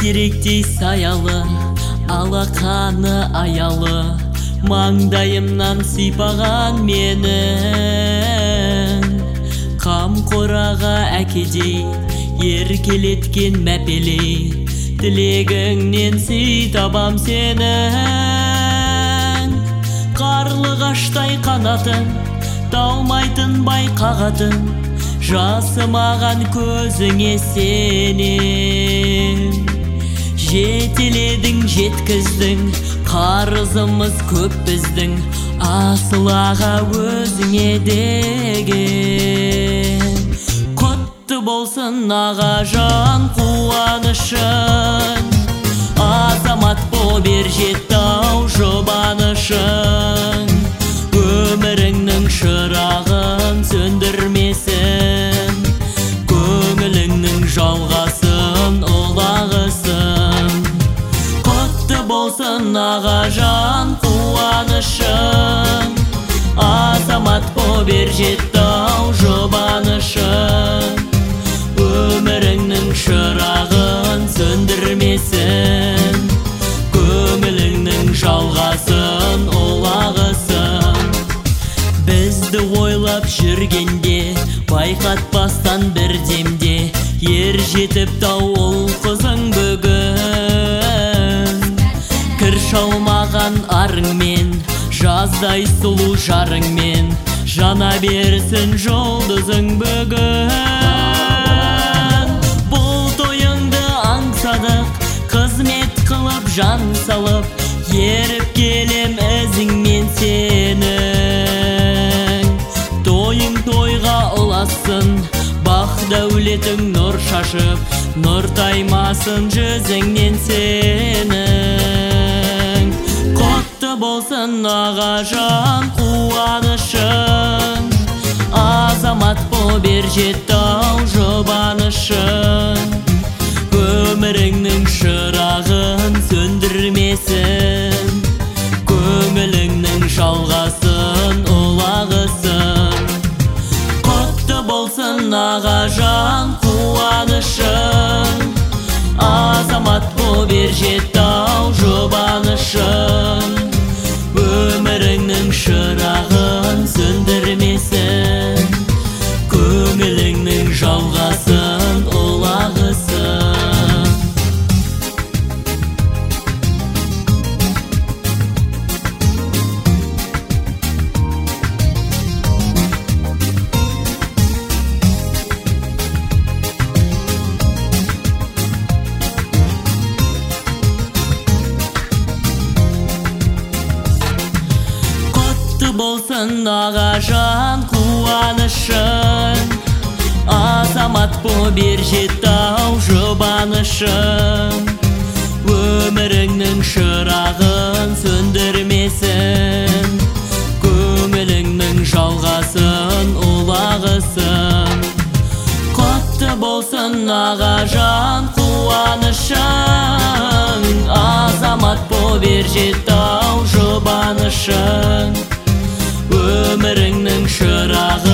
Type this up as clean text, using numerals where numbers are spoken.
Бәйтеректей саялы, алақаны аялы, маңдайымнан сипаған менің. Қамқораға әкедей, еркелеткен мәпелей, тілегіңнен сый табам сенің. Қарлығаштай қанатын, талмайтын байқағатын, жасымаған көзіңе сенен. Жетеледің, жеткіздің, қарызымыз көп біздің, асыл аға өзіңе деген. Құтты болсын аға жан қуанышын, азамат боп ер жеттау жұбанышын. Өміріңнің шырағын сөндірмесін, көңіліңнің жалғасын ұлағысын. Құтты болсын аға жан қуанышын, азамат боп ер жеттау жұбанышын. Өміріңнің шырағын сөндірмесін, көңіліңнің жалғасын ұлағысын. Бізді ойлап жүргенде, байқатпастан бір демде, ер жетіп тауыл қызың бүгін. Кір шалмаған арыңмен, жаздай сұлу жарыңмен, жана берсін жұлдызың бүгін. Бұл тойыңды аңсадық, қызмет қылып жан салып, еріп келем ізіңмен сенің. Тойың тойға ұласын, бақ дәулетің нұр шашып, нұр таймасын жүзіңнен сенің. Құтты болсын аға жан қуанышын, азамат боп ер жеттау жұбанышын. Өміріңнің шырағын сөндірмесін, көңіліңнің жалғасын ұлағысын. Құтты болсын аға жан қуанышын, азамат боп ер жеттау жұбанышын. Өміріңнің шырағын сөндірмесін, көңіліңнің жалғасын ұлағысын. Болсын аға жан қуанышын, азамат боп ер жеттау жұбанышын. Өміріңнің шырағын сөндірмесін, көңіліңнің жалғасын ұлағысын. Құтты болсын аға жан қуанышын, азамат боп ер жеттау жұбанышын. Өміріңнің шырағы